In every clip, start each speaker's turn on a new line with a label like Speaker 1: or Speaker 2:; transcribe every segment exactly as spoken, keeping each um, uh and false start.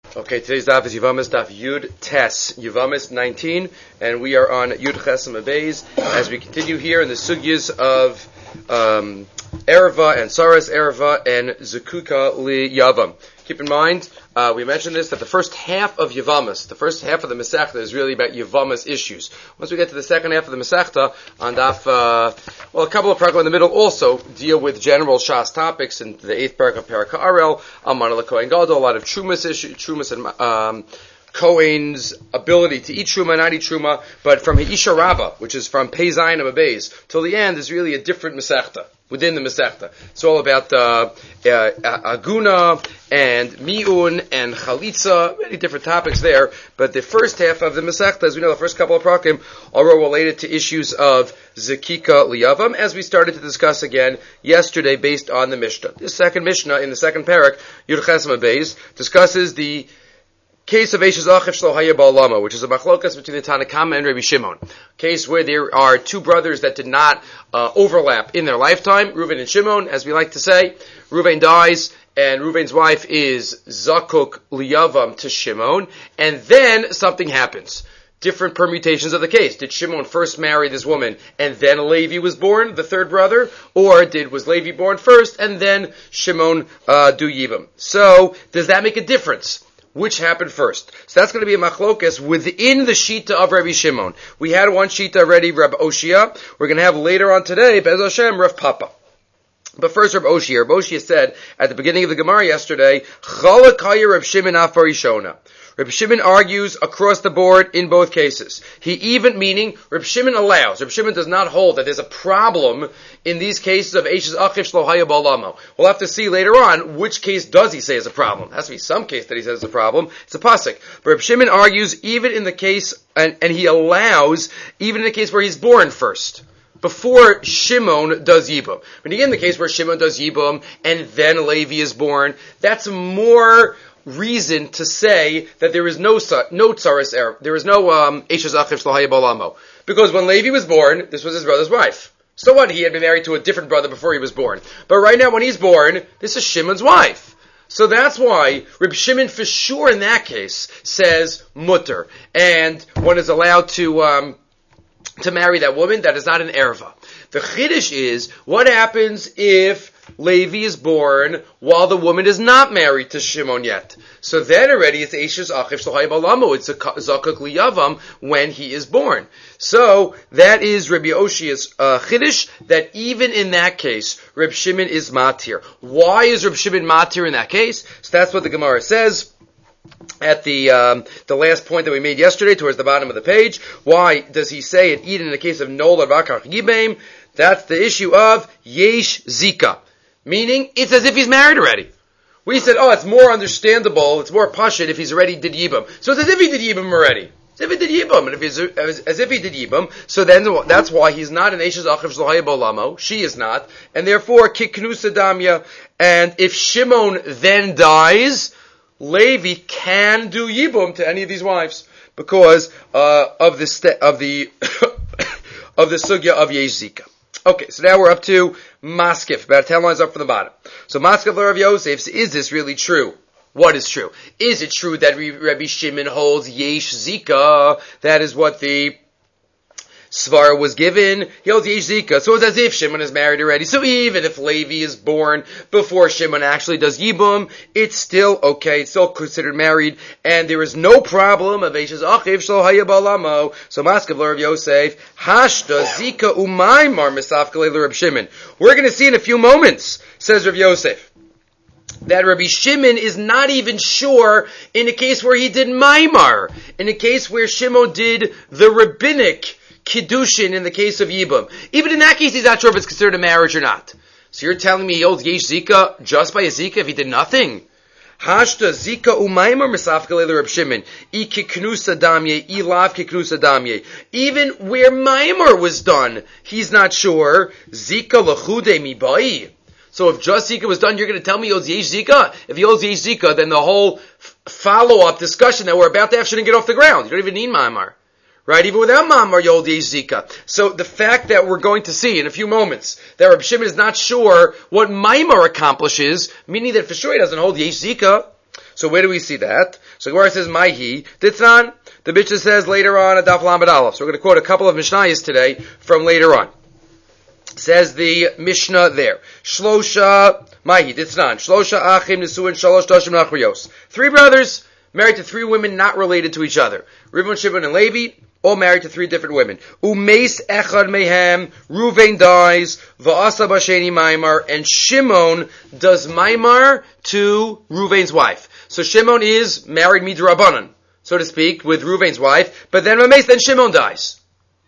Speaker 1: Okay, today's daf is Yevamis daf Yud Tes, Yevamis nineteen, and we are on Yud Chesem Abayz as we continue here in the sugyas of um, Ereva and Saras Ereva and Zekuka Li Yavam. Keep in mind, uh, we mentioned this, that the first half of Yevamis, the first half of the Masechta is really about Yevamis issues. Once we get to the second half of the Masechta, on daf, uh, well, a couple of paragraph in the middle also deal with general Shas topics, in the eighth paragraph of Perek Ha'arel, Amana L'Kohen Gadol, a lot of Trumas issues, Trumas and, um, Kohen's ability to eat Truma, not eat Truma, but from Ha'isha Rabbah, which is from Pei Zayin of Abayz, till the end is really a different Masechta, within the Masechta. It's all about, uh, uh, Aguna, and Mi'un, and Chalitza, many different topics there, but the first half of the Masechta, as we know, the first couple of prakim, are related to issues of Zekika Liyavam, as we started to discuss again yesterday based on the Mishnah. The second Mishnah, in the second parak, Yud Chesem Abayz, discusses the case of Eishes Achiv Shlo Haya Ba'olamo, which is a machlokas between the Tanna Kama and Rabbi Shimon. Case where there are two brothers that did not uh, overlap in their lifetime, Reuven and Shimon, as we like to say. Reuven dies, and Reuven's wife is Zakuk Liyavam to Shimon, and then something happens. Different permutations of the case. Did Shimon first marry this woman, and then Levi was born, the third brother? Or did was Levi born first, and then Shimon uh, do Yibam? So, does that make a difference? Which happened first? So that's going to be a machlokas within the shita of Rabbi Shimon. We had one shita already, Rabbi Oshia. We're going to have later on today, Be'ez Hashem, Rav Papa. But first, Rabbi Oshia. Rabbi Oshia said at the beginning of the Gemara yesterday, Chalak Haya Rabbi Shimon Afarishona. Rabbi Shimon argues across the board in both cases. He even, meaning, Rabbi Shimon allows. Rabbi Shimon does not hold that there's a problem in these cases of Eishes Achiv Shlo Haya Ba'olamo. We'll have to see later on which case does he say is a problem. There has to be some case that he says is a problem. It's a pasuk. But Rabbi Shimon argues even in the case, and, and he allows, even in the case where he's born first, before Shimon does Yibam. But again, the case where Shimon does Yibam, and then Levi is born, that's more reason to say that there is no no tsaris error. There is no um Eishes Achiv Shlo Haya Ba'olamo. Because when Levi was born, this was his brother's wife. So what? He had been married to a different brother before he was born. But right now when he's born, this is Shimon's wife. So that's why Reb Shimon for sure in that case says mutter. And one is allowed to um to marry that woman that is not an erva. The chiddush is, what happens if Levi is born while the woman is not married to Shimon yet? So then already it's Eishes Achiv Shlo Haya Ba'olamo, it's Zakuk Liyavam when he is born. So that is Rabbi Oshia's uh, chiddush, that even in that case, Reb Shimon is matir. Why is Reb Shimon matir in that case? So that's what the Gemara says at the um, the last point that we made yesterday, towards the bottom of the page. Why does he say it even in the case of Nola Vakar Yibaim? That's the issue of Yesh Zika. Meaning, it's as if he's married already. We said, oh, it's more understandable, it's more pashut if he's already did Yibam. So it's as if he did Yibam already. As if he did Yibam. And if he's, as, as if he did Yibam, so then that's why he's not an Eishes Achiv Shlo Haya Ba'olamo. She is not. And therefore, Kiknusa Damya. And if Shimon then dies, Levi can do Yibum to any of these wives. Because, uh, of the, st- of the, of the sugya of Yesh Zika. Okay, so now we're up to Maskif, about ten lines up from the bottom. So Maskif Rav Yosef, is this really true? What is true? Is it true that Rabbi Shimon holds Yesh Zika? That is what the Svara was given. He holds Yesh Zika. So it's as if Shimon is married already. So even if Levi is born before Shimon actually does Yibum, it's still okay. It's still considered married. And there is no problem of Eishes Achiv Shlo Haya Ba'olamo. So Maskav Rav Yosef, Hashda Zika Umaymar Misafkele Reb Shimon. We're going to see in a few moments, says Rav Yosef, that Rabbi Shimon is not even sure in a case where he did Maimar, in a case where Shimon did the rabbinic Kiddushin in the case of Yibam. Even in that case, he's not sure if it's considered a marriage or not. So you're telling me he holds Yesh Zika just by a Zika if he did nothing? Hashta Zika Umaymar Misafkele Reb Shimon. I Kiknusa Damye, I Lav Kiknusa Damye. Even where Maimar was done, he's not sure. Zika Lechude Mibai. So if just Zika was done, you're going to tell me he holds Yesh Zika? If he holds Yesh Zika, then the whole f- follow-up discussion that we're about to have shouldn't get off the ground. You don't even need Maimar. Right? Even without Mamar, you hold Yesh Zika. So the fact that we're going to see in a few moments that Reb Shimon is not sure what Maimar accomplishes, meaning that for sure he doesn't hold Yesh Zika. So where do we see that? So Gemara says, Maihi, Ditran. The Mishnah says later on, Adaf Lamed Aleph. So we're going to quote a couple of Mishnayos today from later on. Says the Mishnah there. Shlosha, Maihi, Ditran. Shlosha Achim Nesuin Shalosh Doshim Nachrios. Three brothers married to three women not related to each other. Reuben, Shimon, and Levi, all married to three different women. Umeis Echad Mehem, Ruvain dies, Va'asa Basheni Maimar, and Shimon does Maimar to Ruvain's wife. So Shimon is married midrabanan, so to speak, with Ruvain's wife, but then Umeis, then Shimon dies.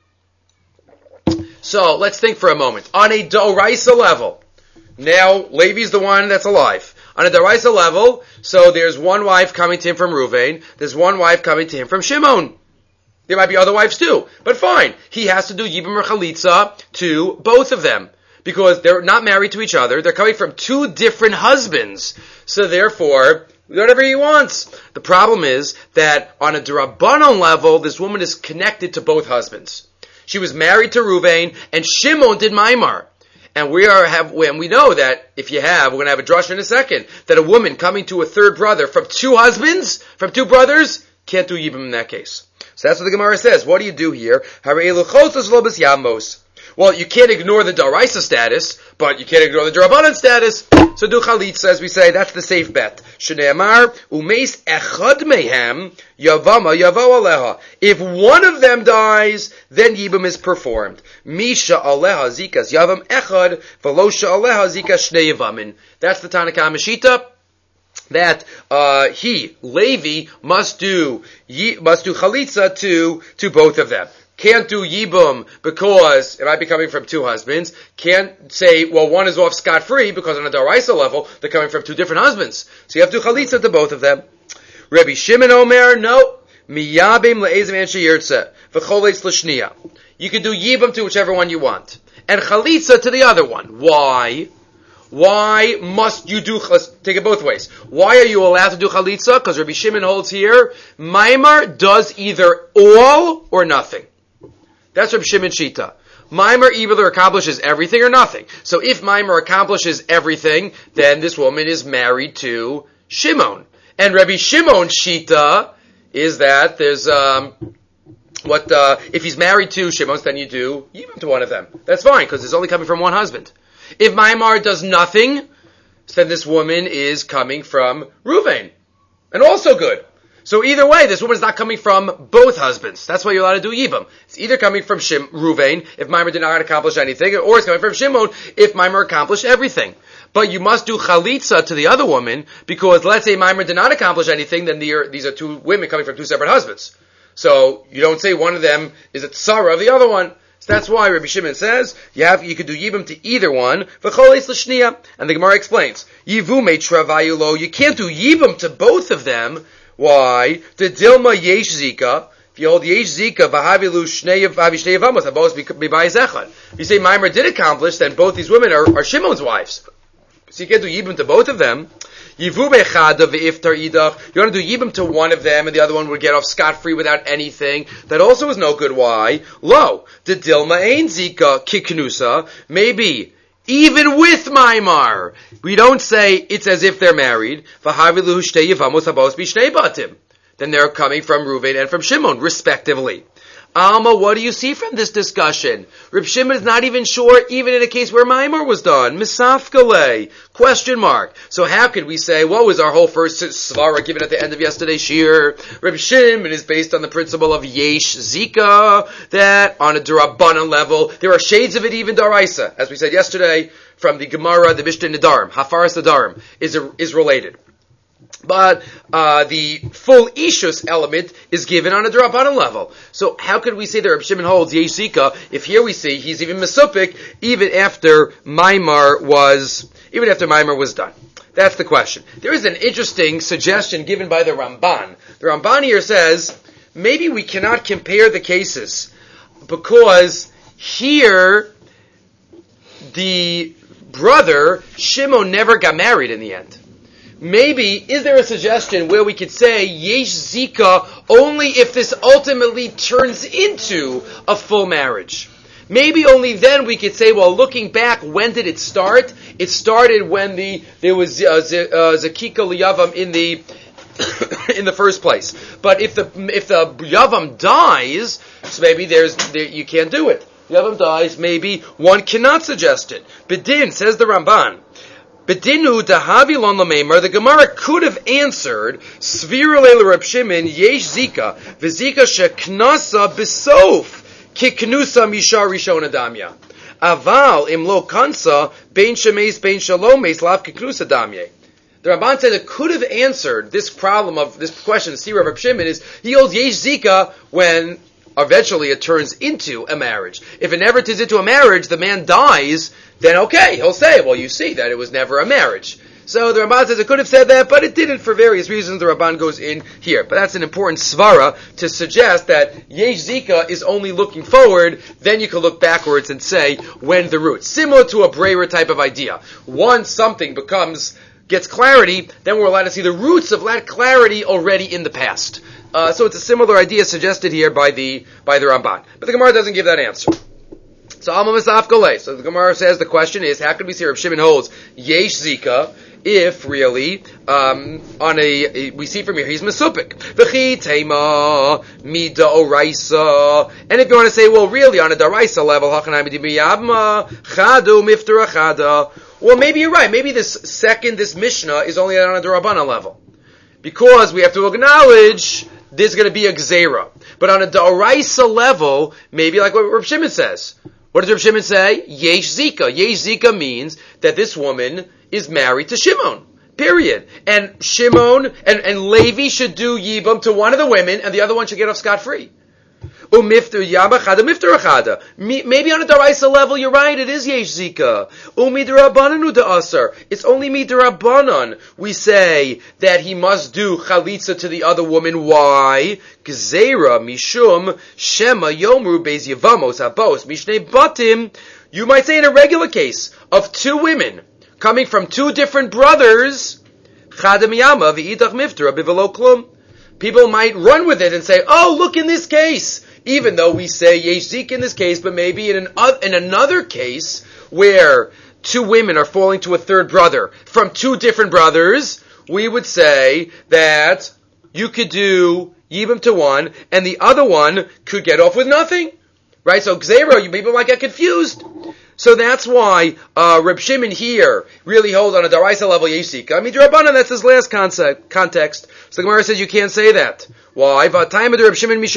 Speaker 1: So let's think for a moment. On a Doraisa level, now Levi's the one that's alive. On a Doraisa level, so there's one wife coming to him from Ruvain, there's one wife coming to him from Shimon. There might be other wives too, but fine. He has to do Yibam or Chalitza to both of them, because they're not married to each other, they're coming from two different husbands. So therefore, whatever he wants. The problem is that on a D'Rabbanan level, this woman is connected to both husbands. She was married to Ruvain, and Shimon did Maimar. And we are have, and we know that if you have, we're going to have a drush in a second, that a woman coming to a third brother from two husbands, from two brothers, can't do Yibam in that case. So that's what the Gemara says. What do you do here? Well, you can't ignore the Daraisa status, but you can't ignore the D'Rabbanan status. So do Chalitza, as we say, that's the safe bet. Shneamar, umeis echad mehem, yavama yavo aleha. If one of them dies, then Yibam is performed. Misha aleha zikas yavam echad, velosha aleha zikas shnei yavamin. That's the Tanakh Meshita. That uh, he, Levi, must do must do Chalitza to, to both of them. Can't do Yibum because it might be coming from two husbands. Can't say, well, one is off scot-free because on a Daraisa level, they're coming from two different husbands. So you have to do Chalitza to both of them. Rabbi Shimon Omer, no. Miyabim le'ezim anshe yirtze. V'choleitz l'shniya. You can do Yibum to whichever one you want. And Chalitza to the other one. Why? Why must you do, let's take it both ways. Why are you allowed to do Chalitza? Because Rabbi Shimon holds here, Maimar does either all or nothing. That's Rabbi Shimon Shita. Maimar either accomplishes everything or nothing. So if Maimar accomplishes everything, then this woman is married to Shimon. And Rabbi Shimon Shita is that there's, um, what, uh, if he's married to Shimon, then you do Yibam to one of them. That's fine, because it's only coming from one husband. If Maimar does nothing, then this woman is coming from Ruvain. And also good. So either way, this woman is not coming from both husbands. That's why you're allowed to do Yibam. It's either coming from Shim, Ruvain, if Maimar did not accomplish anything, or it's coming from Shimon, if Maimar accomplished everything. But you must do Chalitza to the other woman, because let's say Maimar did not accomplish anything, then these are two women coming from two separate husbands. So you don't say one of them is a tsara of the other one. So that's why Rabbi Shimon says you have you could do Yibam to either one. V'choleis l'shniya, and the Gemara explains Yivume travayulo. You can't do Yibam to both of them. Why? The Dilma Yesh Zika. If you hold Yesh Zika, v'havilu shnei v'havi yavamos, habos b'bayis echad. If you say Maimar did accomplish, then both these women are, are Shimon's wives. So you can't do Yibam to both of them. Yivume chada v'iftar idach. You want to do Yibam to one of them, and the other one would get off scot-free without anything. That also is no good. Why? Lo, the Dilma ein Zika kiknusa. Maybe even with Maimar, we don't say it's as if they're married. V'havilu shtei yavamos habos b'shnei batim. Then they're coming from Ruvain and from Shimon, respectively. Alma, what do you see from this discussion? Reb Shimon is not even sure, even in a case where Maimar was done. Misafkale. Question mark. So how could we say, what was our whole first svara given at the end of yesterday's shir? Reb Shimon is based on the principle of Yesh Zika, that on a D'Rabbanan level, there are shades of it even Daraisa. As we said yesterday, from the Gemara, the Mishnah Nedarim, Hafaras Nedarim, is, is related. But uh, the full Ishus element is given on a D'Rabbanan level. So how could we say that Reb Shimon holds Yesh Zika if here we see he's even Mesupik even after Maimar was even after Maimar was done? That's the question. There is an interesting suggestion given by the Ramban. The Ramban here says maybe we cannot compare the cases because here the brother Shimon never got married in the end. Maybe, is there a suggestion where we could say Yesh Zika only if this ultimately turns into a full marriage? Maybe only then we could say, well, looking back, when did it start? It started when the there was uh, Z- uh, Zakika Liyavam in the in the first place. But if the if the Yavam dies, so maybe there's there, you can't do it. Yavam dies, maybe one cannot suggest it. Bedin, says the Ramban, Bedinu dahavi lon lameimar, the Gemara could have answered, Svira leil Reb Shimon, yesh zika, v'zika sheknasa besof, kiknusa misha rishon adamya. Aval im lo kansa, bein shemeis, bein shalomeis, lav kiknusa damye. The Ramban said it could have answered this problem of this question, see Reb Shimon, is he holds yesh zika when eventually it turns into a marriage. If it never turns into a marriage, the man dies, then okay, he'll say, well, you see that it was never a marriage. So the Ramban says it could have said that, but it didn't for various reasons. The Ramban goes in here. But that's an important svara to suggest that yesh zika is only looking forward, then you can look backwards and say when the root. Similar to a Breyer type of idea. Once something becomes, gets clarity, then we're allowed to see the roots of that clarity already in the past. Uh, so it's a similar idea suggested here by the by the Ramban. But the Gemara doesn't give that answer. So Alma Misaf Golei. So the Gemara says the question is, how could we see Reb Shimon holds yesh zika if really um, on a we see from here he's mesupik v'chi tema mida oraisa, and if you want to say, well, really on a daraisa level hachanai midibiyabma chadu mifter achada, well, maybe you're right. Maybe this second this Mishnah is only on a darabana level, because we have to acknowledge there's going to be a gzeira. But on a da'oraisa level, maybe like what Reb Shimon says. What does Reb Shimon say? Yesh zika. Yesh zika means that this woman is married to Shimon. Period. And Shimon and, and Levi should do yibam to one of the women, and the other one should get off scot-free. Umifter yaba chada mifter achada. Maybe on a daraisa level, you're right, it is yesh zika. Umidarabananu da'asar. It's only midarabanan. We say that he must do chalitza to the other woman. Why? Gzeira mishum shema yomru bez yavamos habos mishnei batim. You might say in a regular case of two women coming from two different brothers, chada miyama v'idach mifter abivelo klum. People might run with it and say, oh, look in this case. Even though we say yesh zika in this case, but maybe in, an, in another case where two women are falling to a third brother from two different brothers, we would say that you could do yibam to one and the other one could get off with nothing. Right? So gzeira, you people might get confused. So that's why uh, Reb Shimon here really holds on a daraisa level yesh zika. I mean, Rabbanan, that's his last concept, context. So the Gemara says you can't say that. Why? Look in the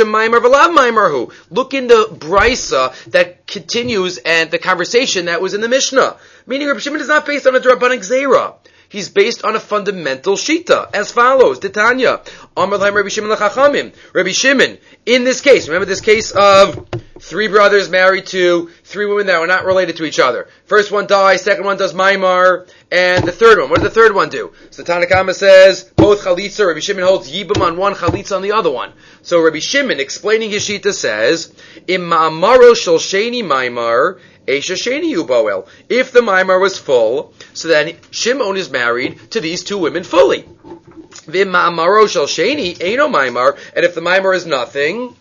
Speaker 1: brisa that continues and the conversation that was in the Mishnah. Meaning Reb Shimon is not based on a Rabbanan gzeira. He's based on a fundamental shita, as follows. Titania, Amar Lahem Rabbi Shimon l'Chachamim. Rabbi Shimon, in this case, remember this case of three brothers married to three women that were not related to each other. First one dies, second one does maimar, and the third one. What does the third one do? So Tanakama says, both chalitza, Rabbi Shimon holds yibam on one, chalitza on the other one. So Rabbi Shimon, explaining his shita, says, Im ma'amaro shel sheni maimar, Esha Sheni Uboel. If the Maimar was full, so then Shimon is married to these two women fully. Vim Ma'amaro Shel Sheni Eino Maimar, and if the Maimar is nothing,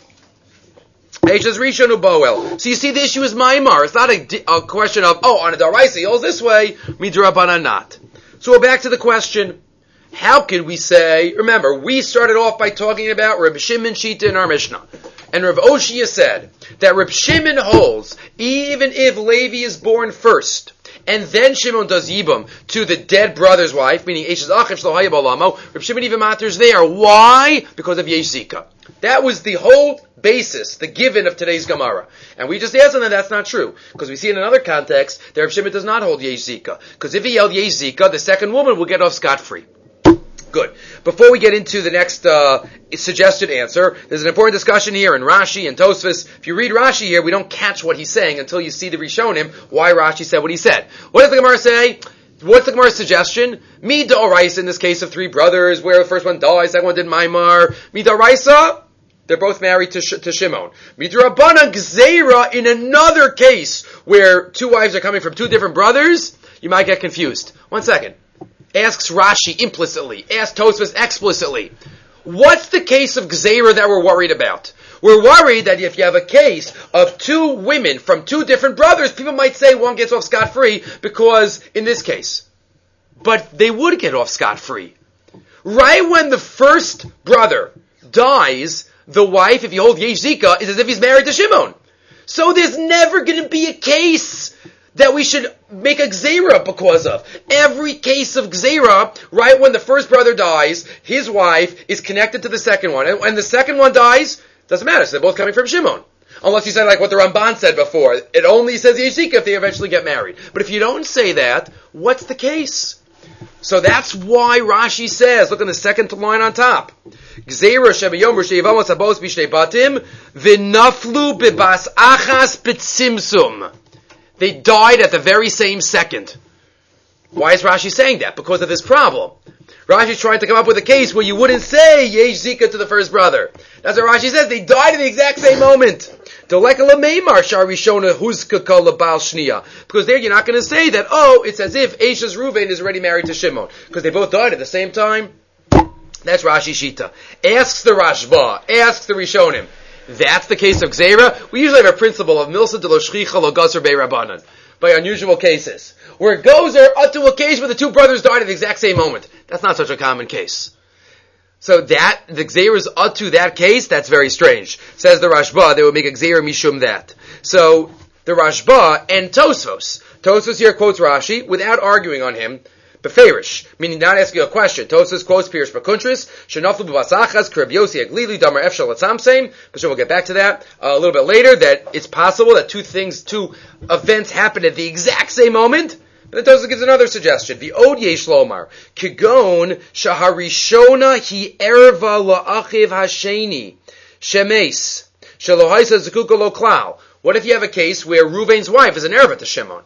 Speaker 1: Esha's Rishon Uboel. So you see, the issue is Maimar. It's not a, a question of, oh, on a Daraisa he holds this way, Midrabana not. So we're back to the question. How can we say, remember, we started off by talking about Reb Shimon Shita in our Mishnah. And Rav Oshia said that Reb Shimon holds, even if Levi is born first, and then Shimon does Yibam to the dead brother's wife, meaning Eshes Achiv Shlo Hayab Olamo, Reb Shimon even matters there. Why? Because of Yesh Zika. That was the whole basis, the given of today's Gemara. And we just answered that that's not true. Because we see in another context that Reb Shimon does not hold Yesh Zika. Because if he held Yesh Zika, the second woman will get off scot-free. Good. Before we get into the next uh, suggested answer, there's an important discussion here in Rashi and Tosfos. If you read Rashi here, we don't catch what he's saying until you see the Rishonim, why Rashi said what he said. What does the Gemara say? What's the Gemara's suggestion? Mi da'oraisa in this case of three brothers, where the first one died, second one did Maimar. Mi da'oraisa, they're both married to, Sh- to Shimon. Mi d'Rabbanan gzeira, in another case where two wives are coming from two different brothers, you might get confused. One second. Asks Rashi implicitly, asks Tosfos explicitly. What's the case of Gzeira that we're worried about? We're worried that if you have a case of two women from two different brothers, people might say one gets off scot-free because, in this case. But they would get off scot-free. right when the first brother dies, the wife, if you hold Yesh Zika, is as if he's married to Shimon. So there's never going to be a case that we should make a Gzeira because of. Every case of Gzeira, right when the first brother dies, his wife is connected to the second one. And when the second one dies, doesn't matter. So they're both coming from Shimon. Unless you say like what the Ramban said before. It only says Yesh Zika if they eventually get married. But if you don't say that, what's the case? So that's why Rashi says, look in the second line on top. Gzeira shebayom r'sheivam sabos b'shnei batim v'naflu b'bas achas b'tzimsum. They died at the very same second. Why is Rashi saying that? Because of this problem. Rashi's trying to come up with a case where you wouldn't say Yesh Zika to the first brother. That's what Rashi says. They died in the exact same moment. Because there you're not going to say that, oh, it's as if Eishes Reuven is already married to Shimon. Because they both died at the same time. That's Rashi Shita. Asks the Rashba, asks the Rishonim. That's the case of Gzeira. We usually have a principle of Milsa de lo Shchicha lo Gaser Bei Rabbanan. By unusual cases. Where it goes there up to a case where the two brothers died at the exact same moment. That's not such a common case. So that, the Gzeira is up to that case, that's very strange. Says the Rashba, they would make a Gzeira mishum that. So, the Rashba and Tosfos. Tosfos here quotes Rashi without arguing on him. Beferish, meaning not asking a question. Tosfos quotes Pirish Bakuntris, Shenaflu b'vasachas, Krib Yosi Aglili, Damar Efshal Atzamseim, but sure we'll get back to that uh, a little bit later, that it's possible that two things, two events happen at the exact same moment. But then Tosfos gives another suggestion. The Od Yesh Lomar, Kigon Shaharishona Hi Erva La'achiv Hasheni, Shemes, Shelohaisa Zekuka Lo Klau. What if you have a case where Reuven's wife is an erva to Shimon?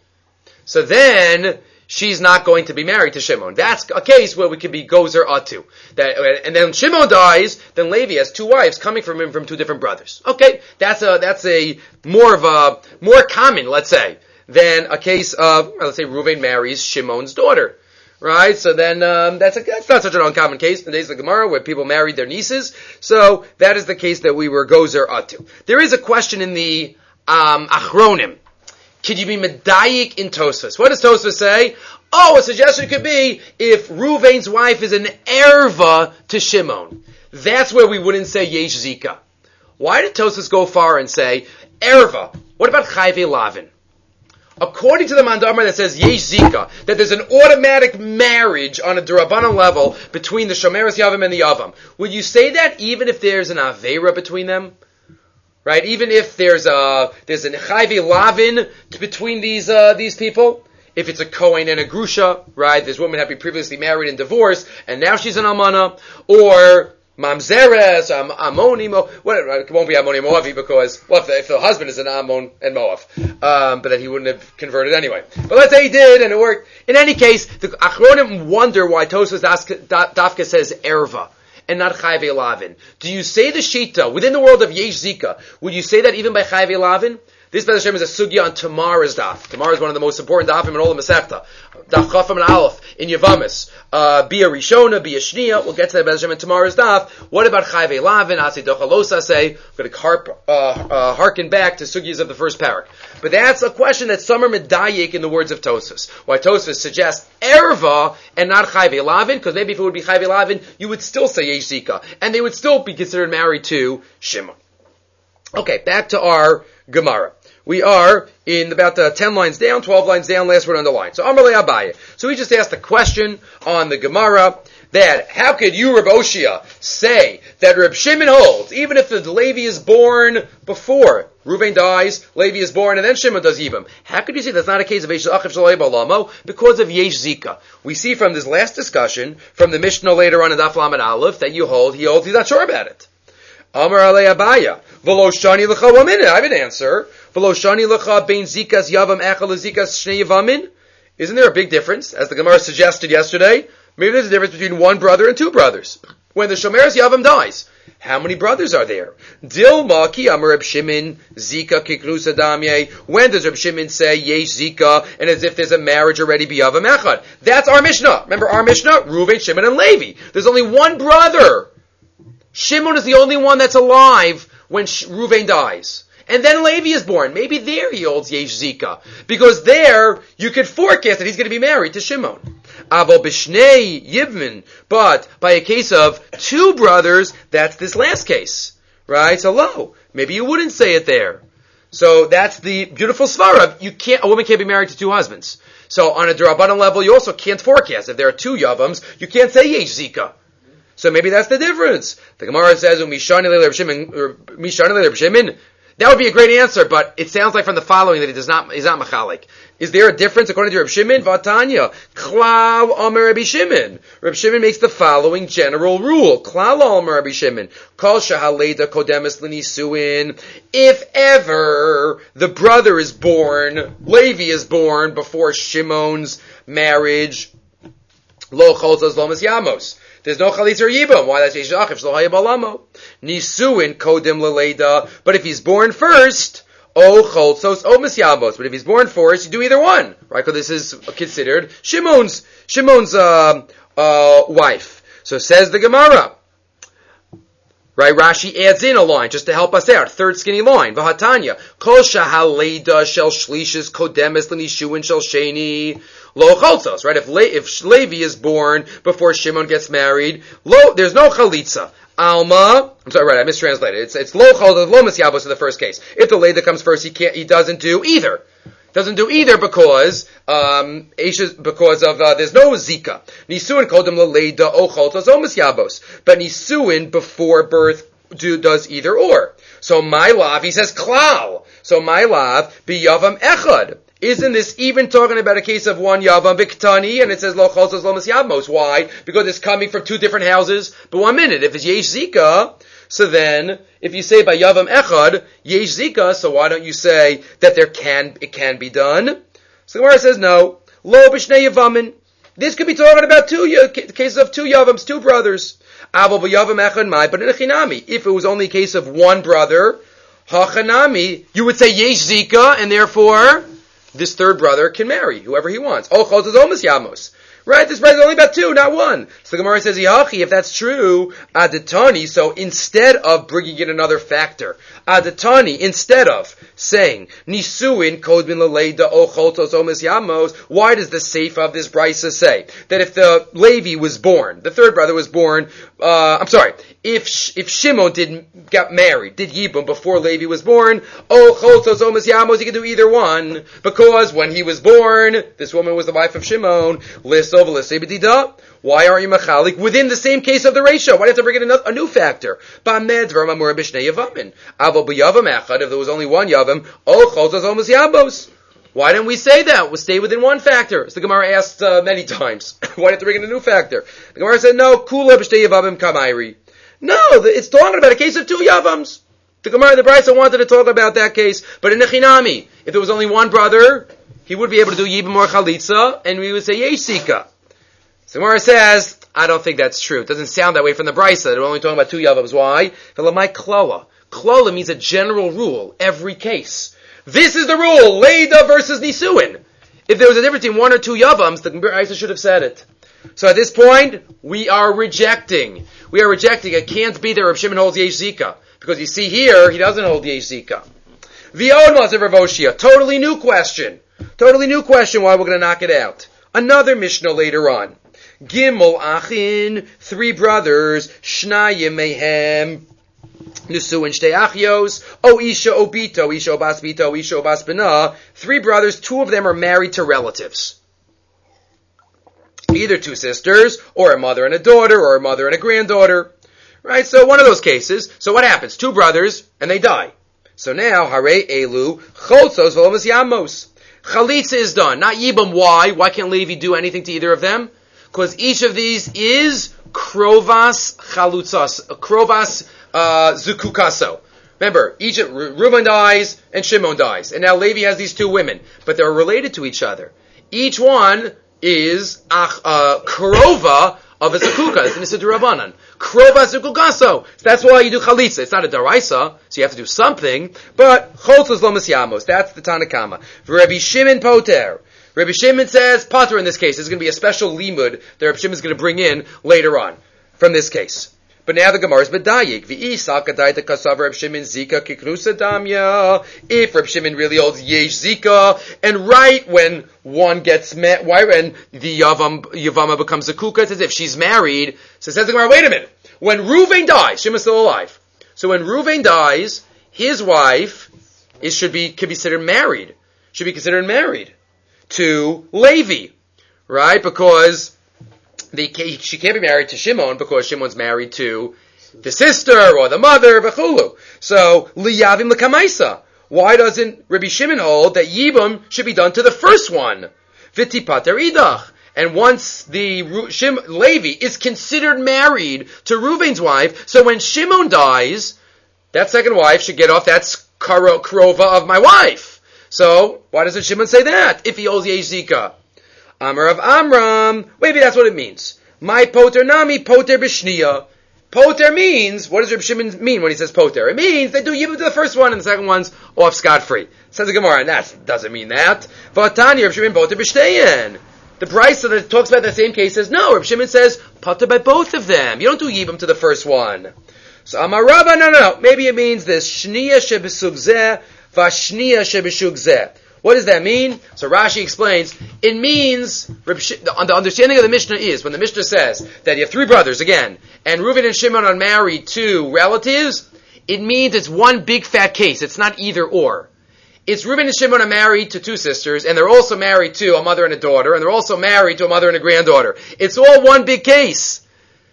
Speaker 1: So then, she's not going to be married to Shimon. That's a case where we could be Gozer Atu. That, and then Shimon dies, then Levi has two wives coming from him from two different brothers. Okay, that's a, that's a more of a, more common, let's say, than a case of, let's say Reuven marries Shimon's daughter. Right? So then, um, that's a, that's not such an uncommon case in the days of the Gemara where people married their nieces. So that is the case that we were Gozer Atu. There is a question in the, um, Achronim. Could you be medayik in Tosfos? What does Tosfos say? Oh, a suggestion could be if Reuven's wife is an erva to Shimon. That's where we wouldn't say Yesh Zika. Why did Tosfos go far and say erva? What about Chayve Lavin? According to the Mandamar that says Yesh Zika, that there's an automatic marriage on a Durabanan level between the Shomeres Yavam and the Yavam, would you say that even if there's an Aveira between them? Right, even if there's a there's an chayve lavin between these uh, these people, if it's a Kohen and a Grusha, right? This woman had been previously married and divorced, and now she's an almana, or mamzeres, um, amonim. Well, it won't be amoni moavi because well, if the, if the husband is an amon and moav, um, but then he wouldn't have converted anyway. But let's say he did and it worked. In any case, the Achronim wonder why Tosfos Dafka says erva and not Chayve Lavin. Do you say the Shita, within the world of Yesh Zika, would you say that even by Chayve Lavin? This, B'ez Hashem, is a sugya on Tamara's daf. Tamar is one of the most important dafim in all the Masechta. Daf Chafam and Aleph in Yavamis. Uh, Bia Rishona, Bia Shnia. We'll get to that, B'ez Hashem, in Tamara's daf. What about Chayve Lavin? Asi Dochalosa say. We're going to harp, uh, uh, harken back to sugyas of the first parak. But that's a question that some are medayik in the words of Tosfos. Why Tosfos suggests erva and not Chayve Lavin, because maybe if it would be Chayve Lavin, you would still say Yesh Zika. And they would still be considered married to Shimon. Okay, back to our Gemara. We are in about uh, ten lines down, twelve lines down, last word on the line. So Amar le Abaye. So we just asked a question on the Gemara that how could you, Reb Oshia, say that Reb Shimon holds, even if the Levi is born before Reuven dies, Levi is born, and then Shimon does Yibam. How could you say that's not a case of Eish Achiv Shalei Balamo? Because of Yesh Zika. We see from this last discussion, from the Mishnah later on in Daf Lamed Aleph, that you hold, he holds, he's not sure about it. Amar ale Abaya. V'lo shani l'cha, one minute, I have an answer. V'lo shani l'cha bein zikas yavam echel zikas shnei yavamin. Isn't there a big difference, as the Gemara suggested yesterday? Maybe there's a difference between one brother and two brothers. When the Shomeres Yavam dies, how many brothers are there? Dilma ki amar Reb Shimon zika kiknusa damye. When does Reb Shimon say yesh zika, and as if there's a marriage already biyavam echad? That's our Mishnah. Remember our Mishnah? Reuven, Shimon, and Levi. There's only one brother. Shimon is the only one that's alive when Reuven dies. and then Levi is born. Maybe there he holds Yesh Zika. Because there, you could forecast that he's going to be married to Shimon. Avo Bishnei Yibmin. But by a case of two brothers, that's this last case. Right? So lo, maybe you wouldn't say it there. So that's the beautiful svara. You can't, a woman can't be married to two husbands. So on a D'Rabbanan level, you also can't forecast. If there are two Yavams, you can't say Yesh Zika. So maybe that's the difference. The Gemara says, Mishani Le'Reb Shimon. That would be a great answer, but it sounds like from the following that he does not, he's not machalik. Is there a difference according to Reb Shimon? Vatanya. Klal Omer Rabbi Shimon. Reb Shimon makes the following general rule. Klal Omer Rabbi Shimon. Kol shahaleda kodemis l'nisuin. If ever the brother is born, Levi is born before Shimon's marriage, lo cholzos lo misyamos. There's no chalitza or yibam. Why? That's yeshach if shlo hayabalamo. Nisuin kodim leleida. But if he's born first, o cholzos o misyamos. But if he's born first, you do either one, right? Because this is considered Shimon's Shimon's uh, uh, wife. So says the Gemara. Right, Rashi adds in a line just to help us out. Third skinny line. V'hatanya. Kol shahaleida shel shlishis kodemes l'nishuin shel sheni. Lo cholzos, right? If Le- if Levi is born before Shimon gets married, lo, there's no chalitza. Alma, I'm sorry, right, I mistranslated. It's, it's lo cholzos, lo misyabos in the first case. If the Leida comes first, he can't, he doesn't do either. Doesn't do either because, um, because of, uh, there's no zika. Nisuin kodem leida o cholzos o misyabos. But nisuin before birth do, does either or. So my lav, he says klal. So my lav, biyavam echad. Isn't this even talking about a case of one Yavam Biktani, and it says Lo Cholzos Lo Misyabos? Why? Because it's coming from two different houses. But one minute, if it's Yesh Zika, so then, if you say by Yavam Echad, Yesh Zika, so why don't you say that there can, it can be done? So the Gemara says no. Lo B'shnei Yavamin. This could be talking about two cases of two Yavams, two brothers. Avo B'Yavam Echad Mai, but in a Chinami. If it was only a case of one brother, Ha-Chanami, you would say Yesh Zika, and therefore this third brother can marry whoever he wants. Oh, cholzos o misyamos. Right? This brother is only about two, not one. So the Gemara says, Yachi, if that's true, Adatani, so instead of bringing in another factor, Adatani, instead of saying, Nisuin kodbin leleida o cholzos o misyamos, why does the seif of this brisa say that if the Levi was born, the third brother was born, uh, I'm sorry, if if Shimon did got married, did Yibum before Levi was born, oh cholzos o misyamos, he could do either one, because when he was born, this woman was the wife of Shimon, lisov lisebedida. Why aren't you machalik within the same case of the ratio? Why do you have to bring in a, a new factor? Ba'med dvar mamur b'shnei yavamin. Avo b'yavam echad, if there was only one yavam, oh cholzos o misyamos. Why didn't we say that? We'll stay within one factor. So the Gemara asked uh, many times. Why do you have to bring in a new factor? The Gemara said, no, kula b'shnei yavamim kamairi. No, it's talking about a case of two Yavams. The Gemara, the Brisa wanted to talk about that case, but in Nechinami, if there was only one brother, he would be able to do Yibam or Chalitza, and we would say Yeshika. So the Gemara says, I don't think that's true. It doesn't sound that way from the Brisa. They're only talking about two Yavams. Why? Velamai Klola. Klola means a general rule, every case. This is the rule, Leida versus Nisuin. If there was a difference between one or two Yavams, the Brisa should have said it. So at this point, we are rejecting. We are rejecting. It can't be that Reb Shimon holds Yesh Zika. Because you see here, he doesn't hold Yesh Zika. V'od Maser Rav Oshia. Totally new question. Totally new question why we're going to knock it out. Another Mishnah later on. Gimel Achin, three brothers, Shnayim Mehem, Nusuin Shtei Achios, O Isha O Bito, Isha O Bas Bito, Isha O Bas Bina. Three brothers, two of them are married to relatives. Either two sisters, or a mother and a daughter, or a mother and a granddaughter. Right? So one of those cases. So what happens? Two brothers, and they die. So now, Hare Elu, Cholzos V'Lomas Yamos. Chalitza is done. Not Yibam. Why? Why can't Levi do anything to either of them? Because each of these is Krovas Chalutzas, Krovas uh, Zukukaso. Remember, each of, Reuben dies, and Shimon dies. And now Levi has these two women. But they're related to each other. Each one is uh, krova of a zakuka. It's in the Rabbanan. Krova zakukaso. So that's why you do chalitza. It's not a daraisa, so you have to do something. But cholzos lo misyamos. That's the Tanakama. Rabbi Shimon poter. Rabbi Shimon says poter in this case. There's going to be a special limud that Rabbi Shimon is going to bring in later on from this case. But now the Gemara is bedayik. V'isa kadaita kasav Reb Shimon zika kiknusa damya. If Reb Shimon really holds yesh zika, and right when one gets met, why when the yavam yavama becomes a kuka, it's as if she's married. So it says the Gemara, wait a minute. When Ruvain dies, Shimon's still alive. So when Ruvain dies, his wife is should be could be considered married. Should be considered married to Levi, right? Because The, she can't be married to Shimon because Shimon's married to the sister or the mother, b'chulu. So, liyavim l'kamaisa. Why doesn't Rabbi Shimon hold that yibum should be done to the first one? V'tipater idach. And once the Shim, Levi is considered married to Reuven's wife, so when Shimon dies, that second wife should get off, that's krova of my wife. So, why doesn't Shimon say that if he holds yesh zika? Amar of Amram, maybe that's what it means. My poter nami poter b'shniya. Poter means, what does Reb Shimon mean when he says poter? It means they do yibum to the first one and the second one's off scot-free. Says the Gemara, and that doesn't mean that. V'atani Reb Shimon poter b'shteyen. The Brisa that talks about that same case says, no, Reb Shimon says poter by both of them. You don't do yibum to the first one. So Amar Rabba, no, no, no. Maybe it means this, shniya shebesug zeh, v'ashniya shebeshug zeh. What does that mean? So Rashi explains, it means, the understanding of the Mishnah is, when the Mishnah says that you have three brothers, again, and Reuven and Shimon are married to relatives, it means it's one big fat case. It's not either or. It's Reuven and Shimon are married to two sisters, and they're also married to a mother and a daughter, and they're also married to a mother and a granddaughter. It's all one big case.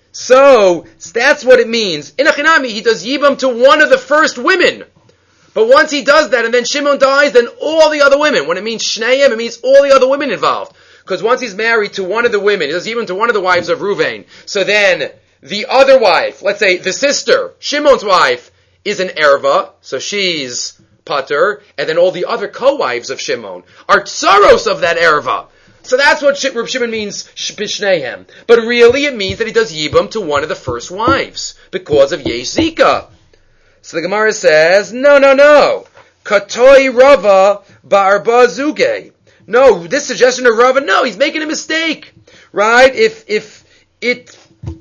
Speaker 1: So, that's what it means. In Achinami, he does Yibam to one of the first women. But once he does that, and then Shimon dies, then all the other women. When it means Shneim, it means all the other women involved. Because once he's married to one of the women, he does even to one of the wives of Ruvain. So then, the other wife, let's say the sister, Shimon's wife, is an erva, so she's pater, and then all the other co-wives of Shimon are tsaros of that erva. So that's what Reb Shimon means, B'Shnehem. But really it means that he does Yibam to one of the first wives, because of Yesh Zika. So the Gemara says, no, no, no. Katoi Rava Ba'arba Zuge. No, this suggestion of Rava, no, he's making a mistake. Right? If, if it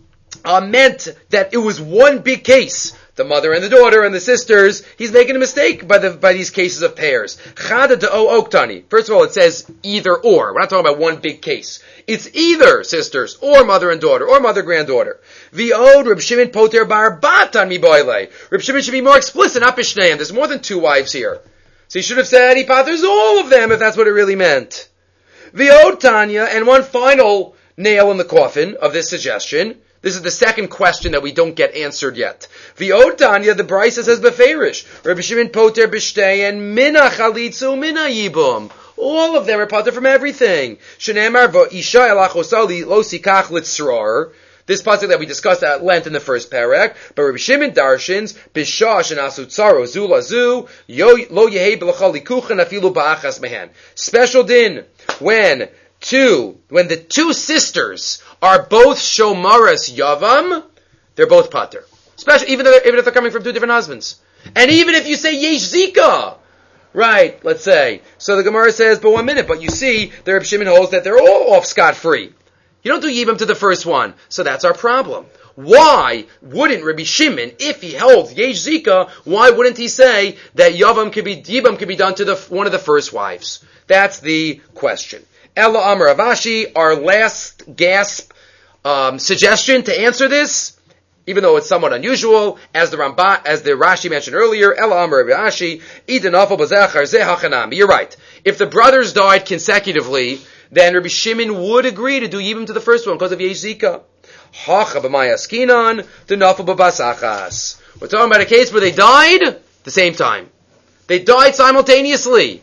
Speaker 1: uh, meant that it was one big case, the mother and the daughter and the sisters, he's making a mistake by the by these cases of pairs. Chada de o oktani. First of all, it says either or. We're not talking about one big case. It's either sisters, or mother and daughter, or mother granddaughter. V'od Reb Shimon poter bar batan mi boile. Reb Shimon should be more explicit, not b'shneim. There's more than two wives here. So he should have said he potters all of them, if that's what it really meant. V'od Tanya, and one final nail in the coffin of this suggestion. This is the second question that we don't get answered yet. V'od Tanya, the Brisa says beferish. Reb Shimon poter b'shteyen mina chalitzu mina yibum. All of them are potter from everything. Shenemar v'isha elachosali lo sikach litzror. This pasuk that we discussed at length in the first parak, but Rabbi Shimon darshins b'shah shenasu tzaro zula zu lo yehei b'lachali kuchen afilu ba'achas mehen. Special din when two when the two sisters are both shomaras yavam, they're both pater. Especially even if, even if they're coming from two different husbands, and even if you say yesh zika. Right, let's say. So the Gemara says, but one minute, but you see, the Reb Shimon holds that they're all off scot-free. You don't do Yibam to the first one. So that's our problem. Why wouldn't Rabbi Shimon, if he holds Yesh Zika, why wouldn't he say that Yavam could be, Yibam could be done to the, one of the first wives? That's the question. Ella Amar Avashi, our last gasp, um, suggestion to answer this, even though it's somewhat unusual, as the Rambam, as the Rashi mentioned earlier, Ela Amar Rashi, Idanafal Bazachar Zehachanam. You're right. If the brothers died consecutively, then Rabbi Shimon would agree to do Yibam to the first one because of Yesh Zika. Hacha b'maya skinan, Danafal b'basachas. We're talking about a case where they died at the same time. They died simultaneously.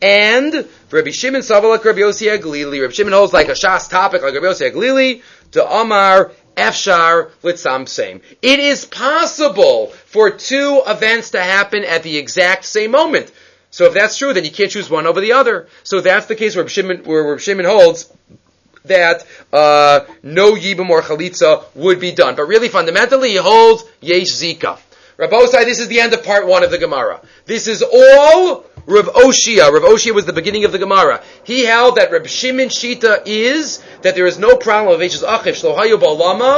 Speaker 1: And Rabbi Shimon Savalak Rabbi Yossi Aglili. Rabbi Shimon holds like a Shas topic like Rabbi Yossi Aglili to Amar Efshar litzam same. It is possible for two events to happen at the exact same moment. So if that's true, then you can't choose one over the other. So that's the case where Reb Shimon, where Reb Shimon holds that uh, no Yibam or Chalitza would be done. But really, fundamentally, he holds Yesh Zika. Rabbosai, this is the end of part one of the Gemara. This is all Rav Oshia. Rav Oshia was the beginning of the Gemara. He held that Reb Shimon Shita is that there is no problem of Eishes Achiv Shlohayu Ba'olamo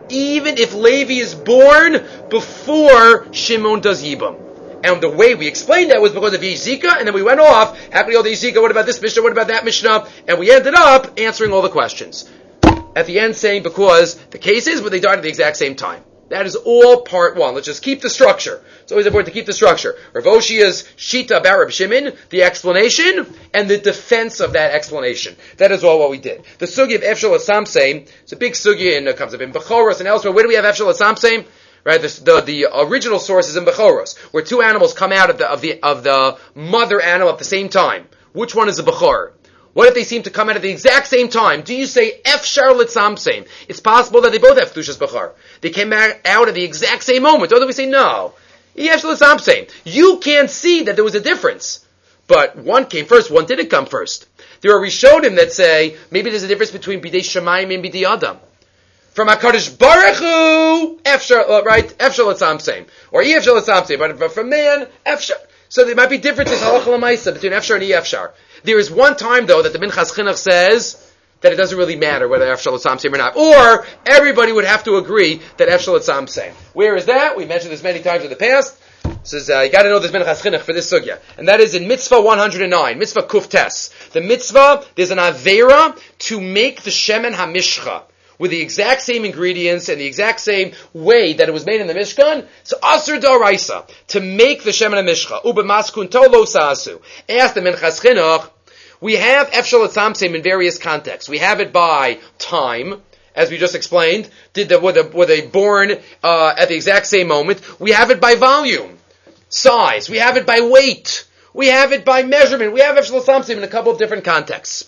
Speaker 1: even if Levi is born before Shimon does Yibam. And the way we explained that was because of Yizika, and then we went off, how can you hold Yizika, what about this Mishnah, what about that Mishnah, and we ended up answering all the questions. At the end saying, because the case is, but they died at the exact same time. That is all part one. Let's just keep the structure. It's always important to keep the structure. Rav Oshia's Shita about Reb Shimon, the explanation, and the defense of that explanation. That is all what we did. The sugi of Efshel Samseim, it's a big sugi, and it comes up in Bechoros and elsewhere. Where do we have Efshel Samseim? Right, the, the the original source is in Bechoros, where two animals come out of the of the of the mother animal at the same time. Which one is the Bechor? What if they seem to come out at the exact same time? Do you say Efshar Litzamseim? It's possible that they both have Kedushas Bechor. They came out at the exact same moment. Or do we say no? Efshar Litzamseim. You can't see that there was a difference. But one came first, one didn't come first. There are Rishonim that say, maybe there's a difference between Bidei Shemayim and Bidei Adam. From HaKadosh Baruch Hu, Efshar, right? Efshar Litzamseim. Or Efshar Litzamseim. But, but from man, Efshar. So there might be differences, halacha l'maisa, between Efshar and Efshar. There is one time, though, that the Minchas Chinuch says that it doesn't really matter whether Efshar L'Tzamseim or not. Or, everybody would have to agree that Efshar L'Tzamseim. Where is that? We mentioned this many times in the past. It says, uh, you gotta know this Minchas Chinuch for this sugya. And that is in Mitzvah one hundred nine, Mitzvah Kuf Tes. The Mitzvah, there's an Aveira to make the Shemen HaMishcha with the exact same ingredients and the exact same way that it was made in the Mishkan. So Asur D'Oraisa, to make the Shemen HaMishcha. Ube Maskun Tolo Sa'asu. Ask the Minchas Chinuch, we have Efshar L'Tzamseim in various contexts. We have it by time, as we just explained. Did the, were, the, were they born uh, at the exact same moment? We have it by volume, size. We have it by weight. We have it by measurement. We have Efshar L'Tzamseim in a couple of different contexts.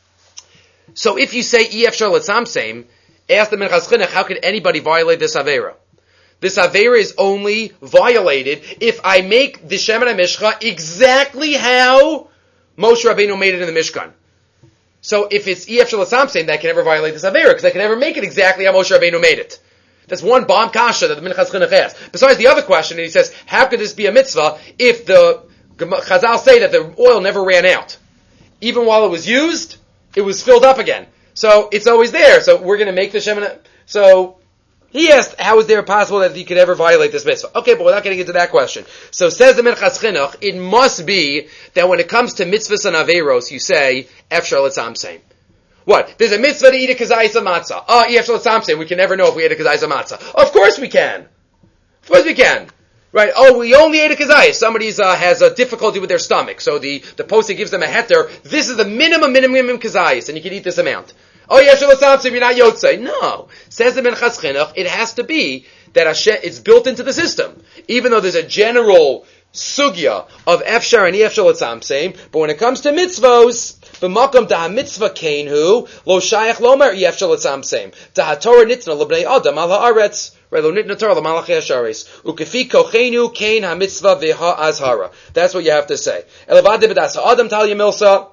Speaker 1: So if you say E Efshar L'Tzamseim, ask the Minchas Chinuch, how could anybody violate this Aveira? This Aveira is only violated if I make the Shemen HaMishcha exactly how Moshe Rabbeinu made it in the Mishkan. So if it's E Efshar L'Tzamseim, that can never violate this Aveira, because I can never make it exactly how Moshe Rabbeinu made it. That's one bomb kasha that the Minchas Chinuch asked. Besides the other question, he says, how could this be a mitzvah if the Chazal say that the oil never ran out? Even while it was used, it was filled up again. So it's always there. So we're going to make the Shemen. So he asked, how is there possible that he could ever violate this mitzvah? Okay, but we're not getting into that question. So says the Minchas Chinuch, it must be that when it comes to mitzvahs and averos, you say, Efshar L'Tzamseim. What? There's a mitzvah to eat a kazayis matzah. Oh, Efshar L'Tzamseim, we can never know if we ate a kazayis matzah. Of course we can. Of course we can. Right? Oh, we only ate a kazayis. Somebody uh, has a difficulty with their stomach. So the, the posting gives them a heter. This is the minimum, minimum, minimum kazayis, and you can eat this amount. Oh, Efshar L'Tzamseim, you're not yotzei. No. Says the Minchas Chinuch, it has to be that Hashem, it's built into the system. Even though there's a general sugya of Efshar and Efshar L'Tzamseim, but when it comes to mitzvos, b'makom da mitzvah kainhu, lo shayach lomer Efshar L'Tzamseim. Da Torah nitna l'bnei adam al haaretz. Right, lo nitna Torah l'malachei hasharis. Ukefi kochenu kain ha-mitzvah v'ha azhara. That's what you have to say. Elavad b'das ha'adam tal yemilsa.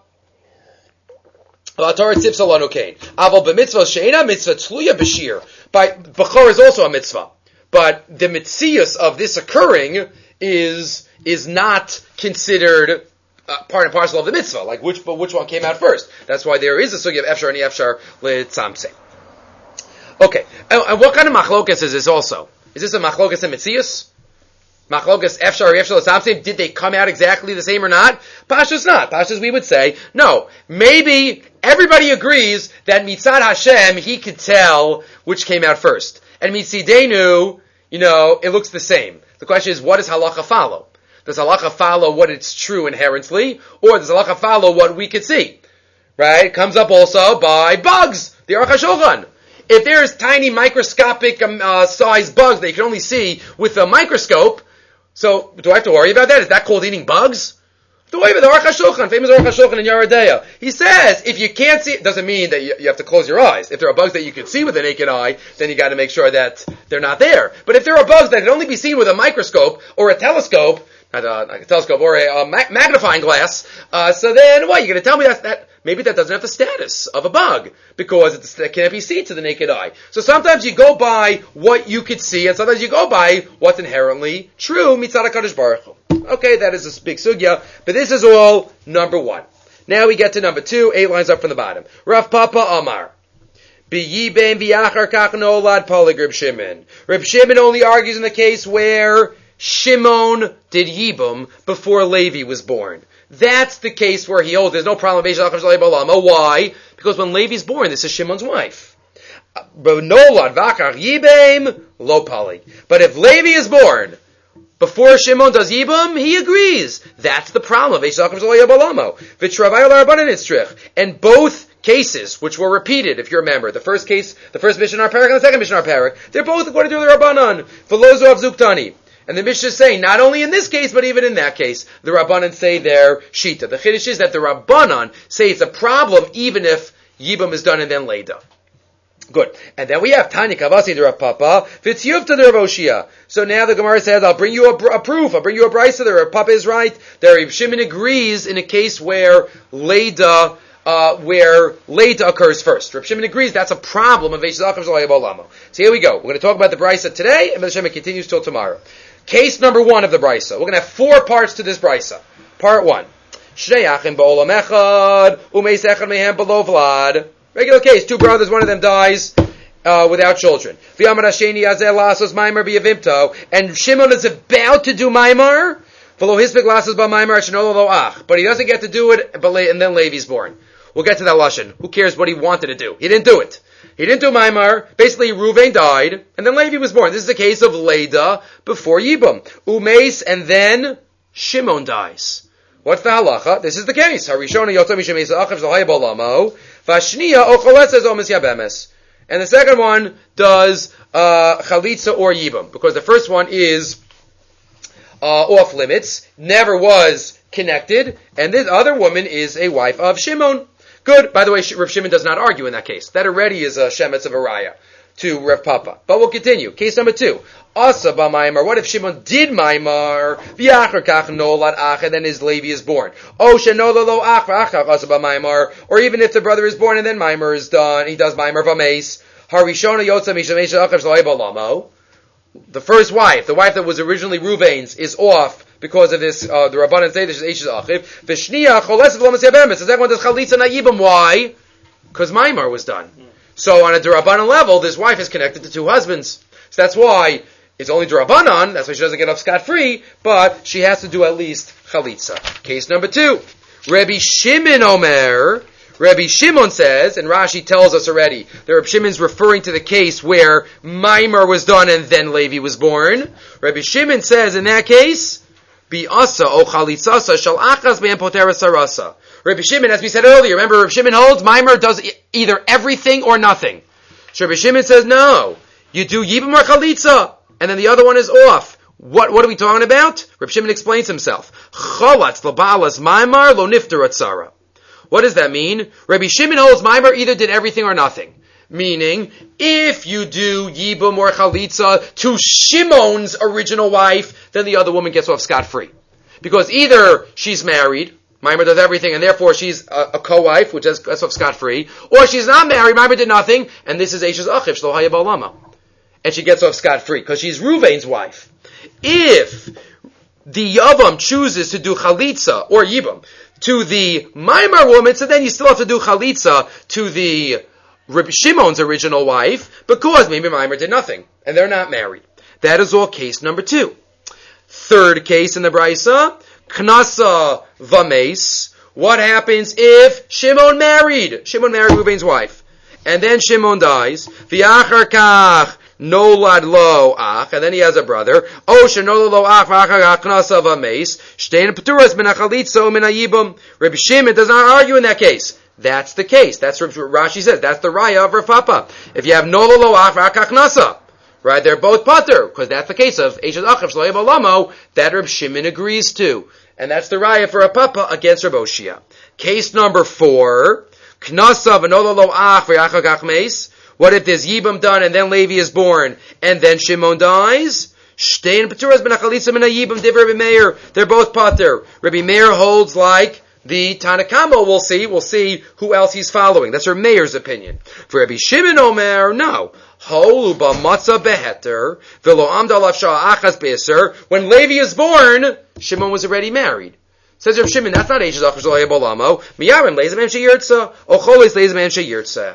Speaker 1: Torah tzipsa lanu kain. Aval b'mitzvah she'ena mitzvah tluya b'shir. By Bechor is also a mitzvah. But the mitzias of this occurring is is not considered uh, part and parcel of the mitzvah. Like which, but which one came out first? That's why there is a sugi of Efshar and Efshar L'Tzamseim. Okay, and, and what kind of machlokas is this also? Is this a machlokas and mitzias? Machlokas Efshar or Efshar L'Tzamseim? Did they come out exactly the same or not? Pashas not. Pashas we would say no. Maybe everybody agrees that mitzad Hashem he could tell which came out first, and mitzidenu, you know, it looks the same. The question is, what does halacha follow? Does halacha follow what it's true inherently, or does halacha follow what we could see? Right? It comes up also by bugs, the Aruch HaShulchan. If there's tiny microscopic um, uh, sized bugs that you can only see with a microscope, so do I have to worry about that? Is that called eating bugs? The way with the Aruch HaShulchan, famous Aruch HaShulchan in Yeridea, he says if you can't see, it doesn't mean that you, you have to close your eyes. If there are bugs that you can see with the naked eye, then you got to make sure that they're not there. But if there are bugs that can only be seen with a microscope or a telescope, not a, not a telescope or a, a ma- magnifying glass, uh, so then what? You're going to tell me that that maybe that doesn't have the status of a bug because it's, it can't be seen to the naked eye. So sometimes you go by what you could see, and sometimes you go by what's inherently true. Mitzad HaKadosh Baruch Hu. Okay, that is a big sugya, but this is all number one. Now we get to number two, eight lines up from the bottom. Rav Papa Amar. B'yibem v'yachar kach nolad polig Reb Shimon. Reb Shimon only argues in the case where Shimon did Yibum before Levi was born. That's the case where he holds there's no problem. Why? Because when Levi's born, this is Shimon's wife. Nolad v'achar yibem lo polig. But if Levi is born before Shimon does Yibum, he agrees. That's the problem. And both cases, which were repeated, if you remember, the first case, the first Mishnah Parak and the second Mishnah Parak, they're both according to the Rabbanan. Velozo of Zuktani. And the Mishnah is saying, not only in this case, but even in that case, the Rabbanan say their Shita. The Chiddush is that the Rabbanan say it's a problem even if Yibum is done and then Leda. Good. And then we have Tanya Kavasi the Rav Papa, Vitziyuv to the Rav Oshia. So now the Gemara says, I'll bring you a, a proof, I'll bring you a brisa. The Rav Papa is right. The Rav Shimon agrees in a case where Leda, uh, where Leda occurs first. Rav Shimon agrees that's a problem of Eish Zachar Zolaya Bolamo. So here we go. We're going to talk about the brisa today, and Rav Shimon continues till tomorrow. Case number one of the brisa. We're going to have four parts to this brisa. Part one. Shnei achim ba'olam echad, umeis echad mehem below vlad. Regular case, two brothers, one of them dies uh, without children. And Shimon is about to do Maimar, but he doesn't get to do it, and then Levi's born. We'll get to that lashon. Who cares what he wanted to do? He didn't do it. He didn't do Maimar. Basically, Ruvain died, and then Levi was born. This is the case of Leda before Yibum. Umeis, and then Shimon dies. What's the halacha? This is the case. Harishona yotzah mishemeis achav zolaya bolamo. Vashniya ocholetzes omis yabemes. And the second one does uh, chalitza or yibum, because the first one is uh, off limits, never was connected, and this other woman is a wife of Shimon. Good. By the way, Rav Shimon does not argue in that case. That already is a shemetz of a raya to Rav Papa. But we'll continue. Case number two. Asa ba Maimar. What if Shimon did Maimar? V'achar kach nolad ach, and then his Levi is born. O shenola lo ach v'achar asa ba Maimar. Or even if the brother is born and then Maimar is done, he does Maimar v'meis. Harishona yotza mishamesh achav zloy balamo. The first wife, the wife that was originally Ruvain's, is off because of this. Uh, the Rabbanan say this is Eishes Achiv. V'shniya choleset lo masyabemes. So everyone does chalitza na yibam. Why? Because Maimar was done. So on a D'Rabbanan level, this wife is connected to two husbands. So that's why it's only D'Rabbanan, that's why she doesn't get off scot-free, but she has to do at least Chalitza. Case number two. Rabbi Shimon Omer, Rabbi Shimon says, and Rashi tells us already, that Rabbi Shimon's referring to the case where Maimar was done and then Levi was born. Rabbi Shimon says in that case, Bi'asa o Chalitzasa shal achas be'en potera sarasa. Rabbi Shimon, as we said earlier, remember Rabbi Shimon holds Maimar does either everything or nothing. So Rabbi Shimon says, no, you do Yibam or Chalitza, and then the other one is off. What what are we talking about? Rabbi Shimon explains himself. Cholatz labalas Maimar lo nifter atzara. What does that mean? Rabbi Shimon holds Maimar either did everything or nothing. Meaning, if you do Yibam or Chalitza to Shimon's original wife, then the other woman gets off scot-free. Because either she's married, Maimar does everything, and therefore she's a, a co-wife, which gets off scot-free, or she's not married, Maimar did nothing, and this is Eishes Achiv, Shlo Haya Ba'olama. And she gets off scot-free, because she's Ruvain's wife. If the Yavam chooses to do Chalitza, or Yibam, to the Maimar woman, so then you still have to do Chalitza to the Rabbi Shimon's original wife, because maybe Maimar did nothing, and they're not married. That is all case number two. Third case in the Brisa, Knasa Vames. What happens if Shimon married? Shimon married Ruvain's wife. And then Shimon dies. V'achar kach nolad lo ach. And then he has a brother. O shenolad lo ach v'achar kach knasa vames. Shtein peturas min hachalitza min hayibam. Rabbi Shimon does not argue in that case. That's the case. That's what Rashi says. That's the raya of Rav Papa. If you have nolad lo ach v'achar kach knasa, right, they're both pater, because that's the case of Eishes Achav Shlo Haya Ba'olamo that Reb Shimon agrees to. And that's the raya for a papa against Reb Oshia. Case number four, Knasa v'nola lo ach v'yachar kach meis. What if there's Yibam done and then Levi is born and then Shimon dies? Shtein Peturas ben Achalitza min Yibam div Rabbi Meir. They're both pater. Rabbi Meir holds like the Tanakama. We'll see. We'll see who else he's following. That's Rabbi Meir's opinion. For Rabbi Shimon Omer, no. Holu b'matzah beheter v'lo amda alav shah achas be'eser. When Levi is born, Shimon was already married. Says Rav Shimon, that's not Eishes Achav Shlo Haya Ba'olamo. Miyarim leizem em sheyirtza. Ocholis leizem em sheyirtza.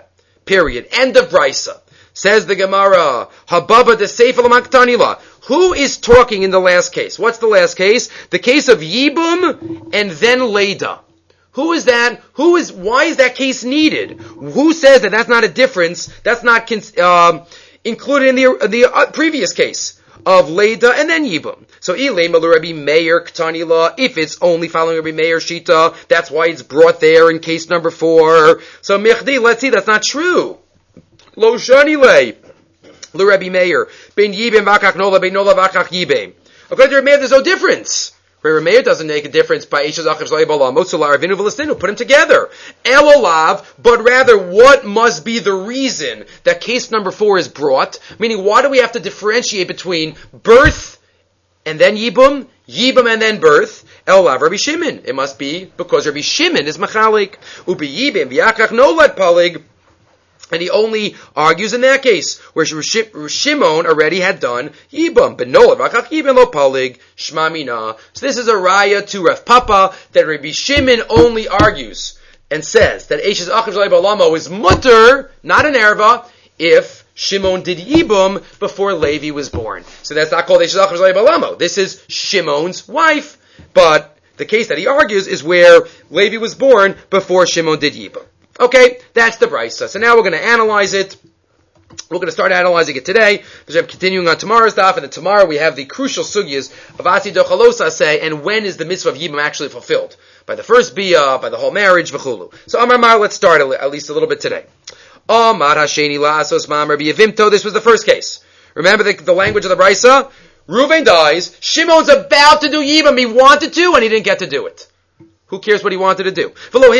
Speaker 1: Period. End of Brisa. Says the Gemara, Hababa de Sefer L'Maktanila. Who is talking in the last case? What's the last case? The case of Yibum and then Leda. Who is that? Who is? Why is that case needed? Who says that that's not a difference? That's not um, included in the the uh, previous case of Leda and then Yibum. So Ilema Rabbi Meir Ktanila. If it's only following Rabbi Meir Shita, that's why it's brought there in case number four. So Michdi, let's see, that's not true. Lo shani le, le Rabbi Meir, ben yibim vakach nola, ben nola vakach yibim. According to Rabbi Meir, there's no difference. Rabbi Meir doesn't make a difference by Eishes Achiv Zlai Bala, Motzula Arvinu V'Listinu, put them together. Elolav, but rather what must be the reason that case number four is brought? Meaning, why do we have to differentiate between birth and then Yibum, Yibum and then birth? Elolav Rabbi Shimon. It must be because Rabbi Shimon is Machalik. Ubi Yibim v'Yakach Nolat Palig. And he only argues in that case, where Shimon already had done Yibam. Benolad, Rakach Yibam lo Palig, Shmamina. So this is a raya to Rav Papa, that Rabbi Shimon only argues, and says, that Eishes Achiv Zalei Balamo is mutter, not an erva, if Shimon did Yibam before Levi was born. So that's not called Eishes Achiv Zalei Balamo. This is Shimon's wife. But the case that he argues is where Levi was born before Shimon did Yibam. Okay, that's the Brisa. So now we're going to analyze it. We're going to start analyzing it today, because I'm continuing on tomorrow's daf, and then tomorrow we have the crucial sugyas of Ati Dochalosa say, and when is the mitzvah of Yibam actually fulfilled? By the first biyah, by the whole marriage, v'chulu. So Amar Mar, let's start at least a little bit today. Amar Hasheni La'asos Ma'amar B'Yavimto, this was the first case. Remember the, the language of the Brisa? Reuven dies, Shimon's about to do Yibam, he wanted to, and he didn't get to do it. Who cares what he wanted to do? The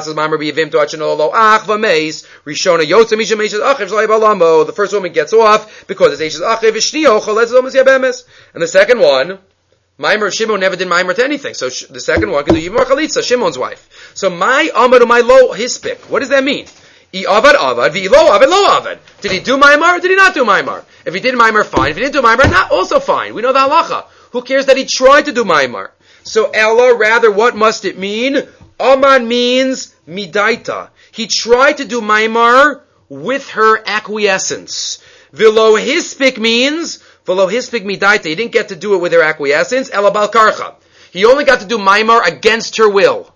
Speaker 1: first woman gets off because it's Eishes Achiv. And the second one, Maimer Shimon never did Maimer to anything. So sh- the second one can do Yibam Chalitza, Shimon's wife. So my Amar my lo hispik. What does that mean? I avad avad, vi lo avad lo avad. Did he do Maimar or did he not do Maimar? If he did Maimar, fine. If he didn't do Maimar, not also fine. We know the halacha. Who cares that he tried to do Maimar? So Ella, rather, what must it mean? Aman means midaita. He tried to do Maimar with her acquiescence. Velo hispik means, velo hispik midaita. He didn't get to do it with her acquiescence. Ella balkarcha. He only got to do Maimar against her will.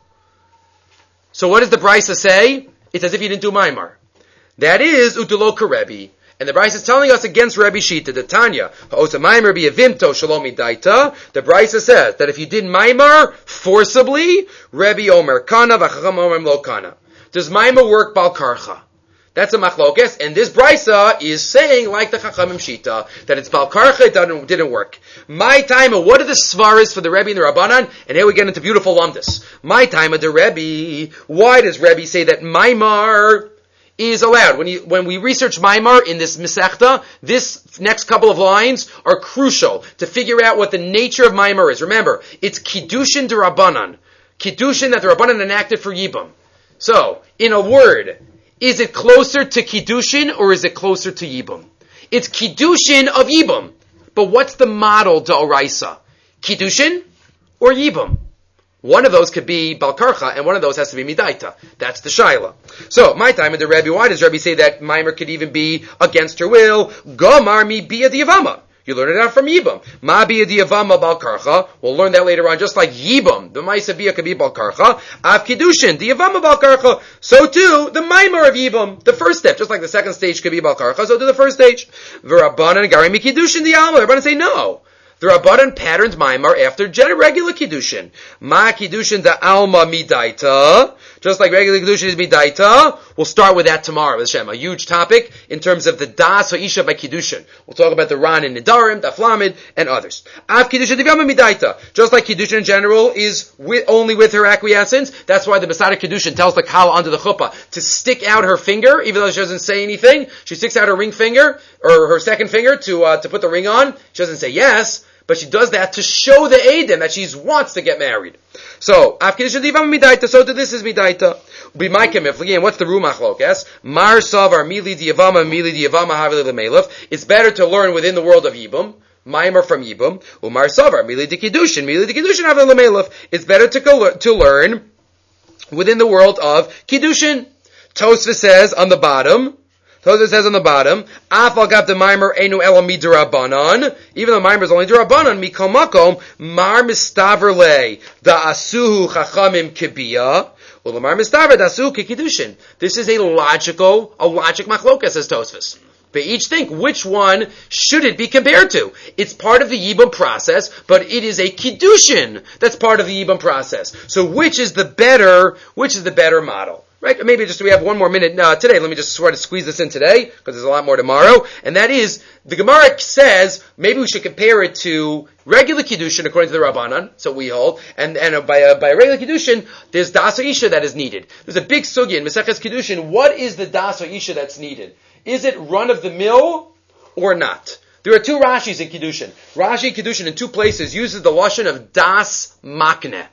Speaker 1: So what does the Brisa say? It's as if he didn't do Maimar. That is utulo karebi. And the Brisa is telling us against Rabbi Shita, the Tanya, ha'osa Maimar b'yavimto shalom midaita. The Brisa says that if you did Maimar forcibly, Rabbi Omer kana v'chacham Omer lo kana. Does Maimar work bal karcha? That's a machlokes, and this Brisa is saying, like the Chachamim Shita, that it's bal karcha, it didn't, didn't work. My time, what are the svaras for the Rebbe and the Rabbanan? And here we get into beautiful lumdus. My time of the Rebbe, why does Rebbe say that Maimar is allowed? When you, when we research Maimar in this Masechta, this next couple of lines are crucial to figure out what the nature of Maimar is. Remember, it's Kiddushin de Rabbanan. Kiddushin that the Rabbanan enacted for Yibam. So, in a word, is it closer to Kiddushin or is it closer to Yibam? It's Kiddushin of Yibam. But what's the model d'oraisa? Kiddushin or Yibam? One of those could be Balkarcha, and one of those has to be Midaita. That's the Shaila. So, my time in the Rebbe, why does Rebbe say that Maimer could even be against her will? Gomar mi bia diyavama. You learn it out from Yibam. Ma bia diyavama Balkarcha. We'll learn that later on, just like Yibam. The Maisa bia could be Balkarcha. Av Kiddushin, diyavama Balkarcha. So too, the Maimer of Yibam. The first step, just like the second stage could be Balkarcha, so do the first stage. V'Rabbanan garimi Kiddushin diyalma. The Rabbanan say no. The Rabbanan patterned Maimar after regular Kiddushin. Ma Kiddushin da Alma Midaita. Just like regular Kiddushin is Midaita. We'll start with that tomorrow, Hashem. A huge topic in terms of the Das or Isha by Kiddushin. We'll talk about the Ran and Nidarim, the Flamid, and others. Av Kiddushin Divama Midaita. Just like Kiddushin in general is with, only with her acquiescence. That's why the Masada Kiddushin tells the Kala under the chuppah to stick out her finger, even though she doesn't say anything. She sticks out her ring finger, or her second finger, to uh, to put the ring on. She doesn't say yes. But she does that to show the Aiden that she wants to get married. So, Av Kiddushin Divam Midaita, so to this is Midaita. B'maikem Iflagi, and what's the Rumach Lokas? Mar Savar Mili Diyavama, Mili Diyavama Havili Lemelef. It's better to learn within the world of Yibam. Maimer from Yibam. Umar Savar, Mili Di Kiddushin, Mili Di Kiddushin Havili Lemelef. It's better to, go, to learn within the world of Kiddushin. Tosfos says on the bottom, Tosfos says on the bottom, Afal gav the Maimer enu ela midrabanan. Even though Maimer is only drabanan, mikol makom mar mistaver le da asuhu chachamim kibiyah. Well, the mar mistaver da asuhu kikidushin. This is a logical, a logic machlokas, says Tosfos. They each think, which one should it be compared to? It's part of the Yibum process, but it is a Kiddushin that's part of the Yibum process. So which is the better, which is the better model? Right? Maybe just we have one more minute uh, today. Let me just sort of squeeze this in today, because there's a lot more tomorrow. And that is, the Gemara says, maybe we should compare it to regular Kiddushin according to the Rabbanan, so we hold, and, and uh, by, a, by a regular Kiddushin, there's Das Isha that is needed. There's a big sugya in Maseches Kiddushin. What is the Das Isha that's needed? Is it run-of-the-mill or not? There are two Rashis in Kiddushin. Rashi in Kiddushin in two places uses the lashon of das makneh.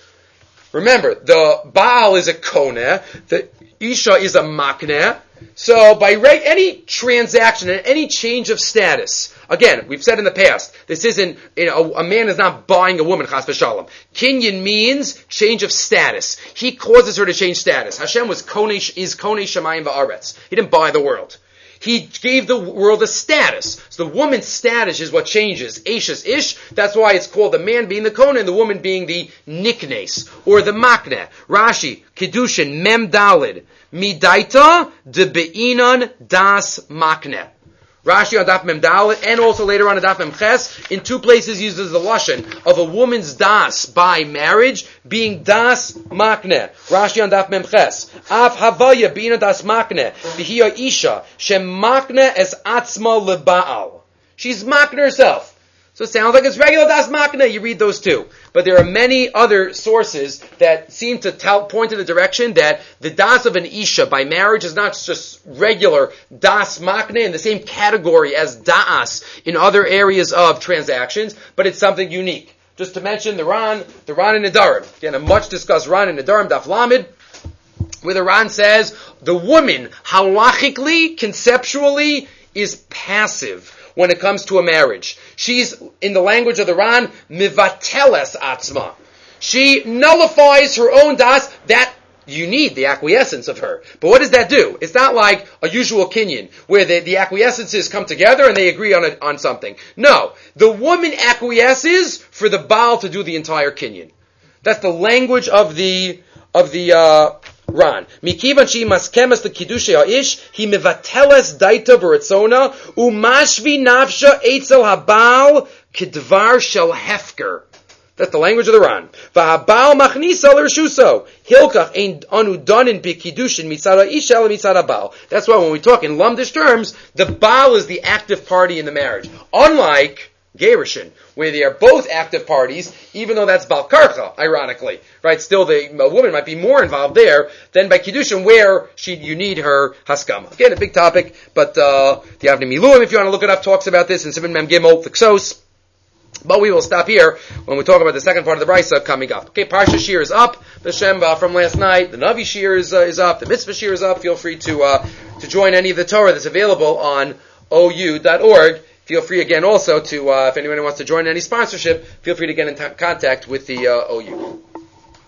Speaker 1: Remember, the Baal is a koneh, the Isha is a makneh. So by reg- any transaction and any change of status, again, we've said in the past, this isn't, you know, a man is not buying a woman, chas v'shalom. Kinyan means change of status. He causes her to change status. Hashem was koneh, is koneh shamayim va'aretz. He didn't buy the world. He gave the world a status. So the woman's status is what changes. Eishes ish. That's why it's called the man being the koneh and the woman being the niknes or the makneh. Rashi, Kiddushin, mem dalid. Midaita de be'inan das makneh. Rashi on Daf Mem Dalet, and also later on in Daf Mem Ches, in two places uses the lashon of a woman's das by marriage being das makneh. Rashi on Daf Mem Ches, Av havaya beina das makneh, v'hiya isha shem makneh es atzma lebaal. She's makneh herself. So it sounds like it's regular das makneh. You read those two. But there are many other sources that seem to tell, point in the direction that the das of an isha by marriage is not just regular das makneh in the same category as das in other areas of transactions, but it's something unique. Just to mention the Ran, the Ran in Nedarim. Again, a much discussed Ran in Nedarim, Daf Lamed, where the Ran says the woman halachically, conceptually, is passive when it comes to a marriage. She's, in the language of the Ran, mivateles atzma. She nullifies her own das. That, you need the acquiescence of her. But what does that do? It's not like a usual kinyan, where the, the acquiescences come together and they agree on a, on something. No. The woman acquiesces for the Baal to do the entire kinyan. That's the language of the, of the, uh, Ran. Mikivan she maskemas the kiddushay ha'ish, he mevateles daita b'ratzona, umashvi nafsha eitzel habal kedvar shel hefker. That's the language of the Ran. V'habal machnisa l'rshuso. Hilkach ein anu donin b'kiddushin mitzad ha'ish el mitzad habal. That's why when we talk in lumdish terms, the Baal is the active party in the marriage. Unlike Gerushin, where they are both active parties, even though that's Bal Karcha, ironically. Right? Still, the a woman might be more involved there than by Kiddushin, where she you need her Haskama. Again, a big topic, but uh, the Avnei Miluim, if you want to look it up, talks about this in Siman Mem Gimel, T'Ksos. But we will stop here when we talk about the second part of the Brisa coming up. Okay, Parsha Shir is up. The Shemba from last night. The Navi Shir is, uh, is up. The Mitzvah Shir is up. Feel free to uh, to join any of the Torah that's available on O U dot org. Feel free again also to, uh, if anyone wants to join any sponsorship, feel free to get in t- contact with the uh, O U.